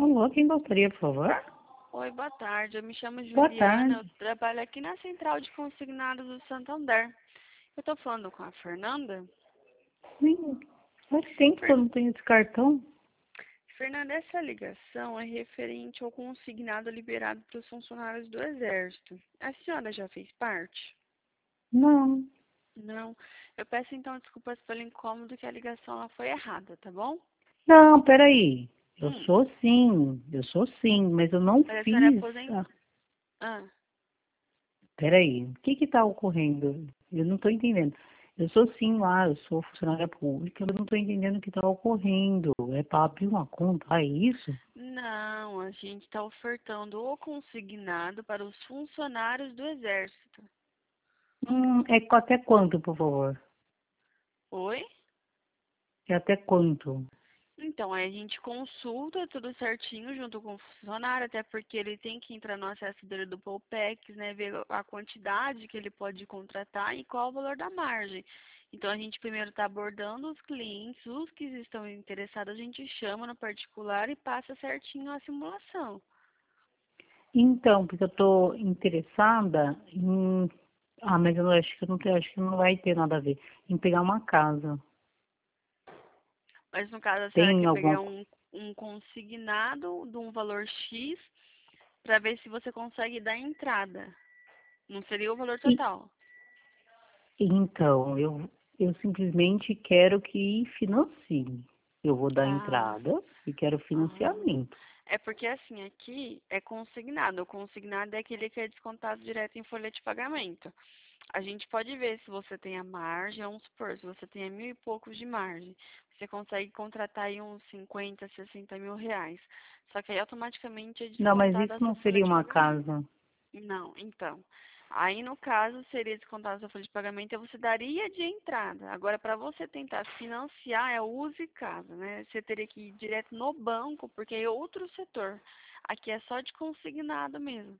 Alô, quem gostaria, por favor? Oi, boa tarde. Eu me chamo Boa Juliana, eu tarde. trabalho aqui na Central de Consignados do Santander. Eu tô falando com a Fernanda. Sim, faz tempo que eu não tenho esse cartão. Fernanda, essa ligação é referente ao consignado liberado para os funcionários do Exército. A senhora já fez parte? Não. Não. Eu peço então desculpas pelo incômodo que a ligação ela foi errada, tá bom? Não, peraí. Hum, Eu sou sim, mas eu não mas a senhora é fiz. aposentada. Ah, Peraí, o que que tá ocorrendo? Eu não tô entendendo. Eu sou sim lá, eu sou funcionária pública, eu não tô entendendo o que tá ocorrendo. É para abrir uma conta, é isso? não, a gente está ofertando o consignado para os funcionários do Exército. Até quanto, por favor? Oi? É até quanto? Então, aí a gente consulta tudo certinho junto com o funcionário, até porque ele tem que entrar no acesso dele do Poupex, né, ver a quantidade que ele pode contratar e qual o valor da margem. Então, a gente primeiro está abordando os clientes, os que estão interessados, a gente chama no particular e passa certinho a simulação. Então, porque eu tô interessada em. Ah, mas eu acho que eu não tenho, acho que não vai ter nada a ver. Em pegar uma casa. Mas, no caso, a senhora Tem quer alguma pegar coisa? um consignado de um valor X para ver se você consegue dar entrada. Não seria o valor total. Então, eu simplesmente quero que financie. Eu vou dar Ah, entrada e quero ah. financiamento. É porque assim, aqui é consignado. O consignado é aquele que é descontado direto em folha de pagamento. A gente pode ver se você tem a margem, vamos supor, se você tem 1.000 e poucos de margem, você consegue contratar aí uns 50, 60 mil reais. Só que aí automaticamente é Não, mas descontado isso a sua não folha seria de uma pagamento. casa. Não, então. Aí, no caso, seria descontado a sua folha de pagamento e você daria de entrada. Agora, para você tentar financiar, é uso e casa, né? Você teria que ir direto no banco, porque é outro setor. Aqui é só de consignado mesmo,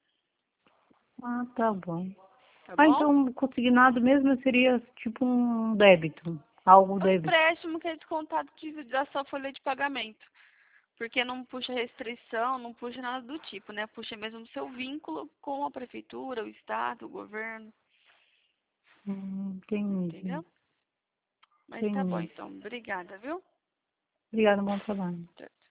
Ah, tá bom. tá Ah, bom? então consignado mesmo seria tipo um débito. Algo É um débito. empréstimo que é descontado da sua folha de pagamento. Porque não puxa restrição, não puxa nada do tipo, né? Puxa mesmo o seu vínculo com a prefeitura, o estado, o governo, Entendi. entendeu? Mas tá bom, Entendi. então. Obrigada, viu? Obrigada, bom trabalho. Tchau,